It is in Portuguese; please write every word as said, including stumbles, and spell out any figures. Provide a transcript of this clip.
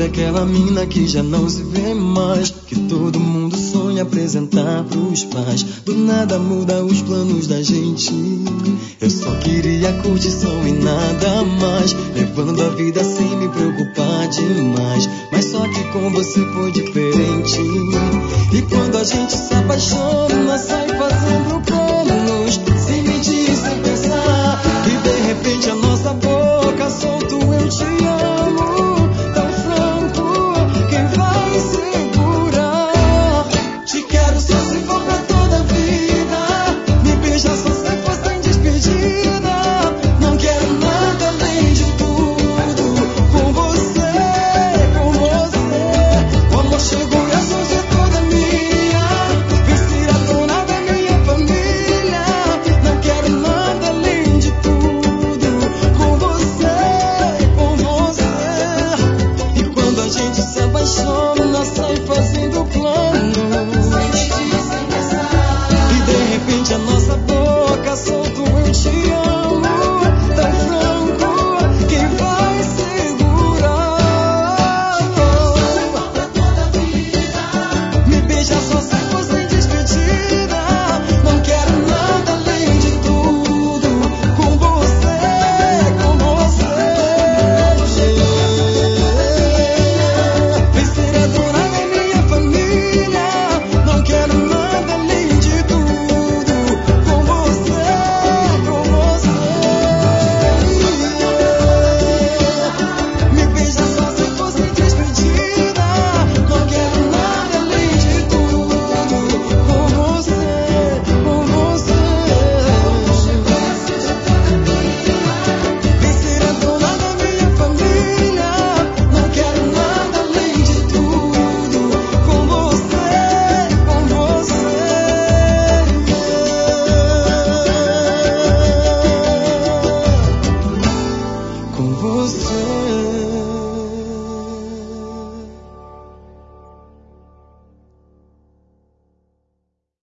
Sabe aquela mina que já não se vê mais, que todo mundo sonha apresentar pros pais? Do nada muda os planos da gente. Eu só queria curtição e nada mais, levando a vida sem me preocupar demais. Mas só que com você foi diferente. E quando a gente se apaixona, sai fazendo coisa